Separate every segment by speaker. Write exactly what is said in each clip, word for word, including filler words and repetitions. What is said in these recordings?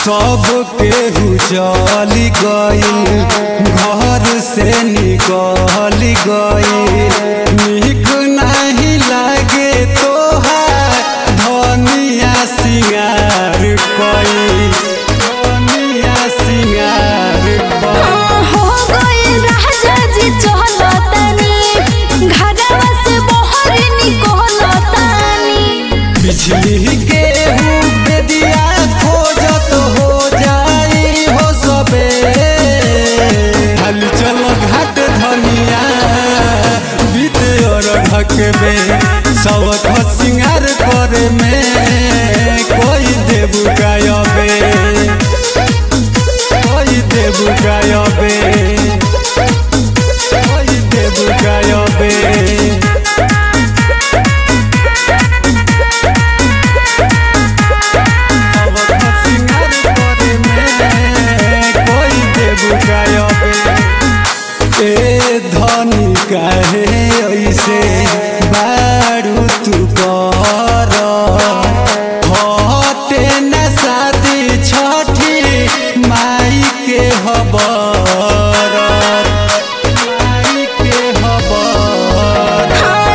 Speaker 1: सब केहू चल गइल, घर से निकल गइल। निक नहीं लागे तोहार धनिया सिंगार कइल, धनिया सिंगार कइल।
Speaker 2: हो गइल राजा जी चलतनी, घरवा से बाहर निकलतनी।
Speaker 1: बिजली गेहूं के दिया खोजत हो जाई हो सबे। हल चलो घाट धनिया बीते और ढकबे, सब सिंगार करे में कोई देबू गायबे, कोई देबू गायबे, कोई देबू गायबे। ए धनी काहे ऐसे बारू तू कर, हटे न शादी छठी माई के हबर, माई के हबर।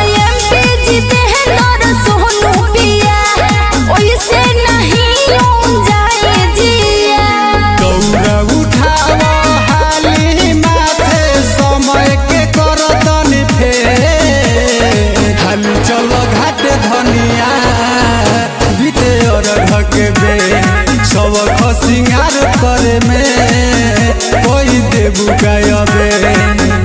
Speaker 1: गौरा उठावा हाली माथे, समय के करतनी फेर। हाल चलो घाट धनिया बीते और ढकबे, सब सिंगार करे में कोई देबू गायबे।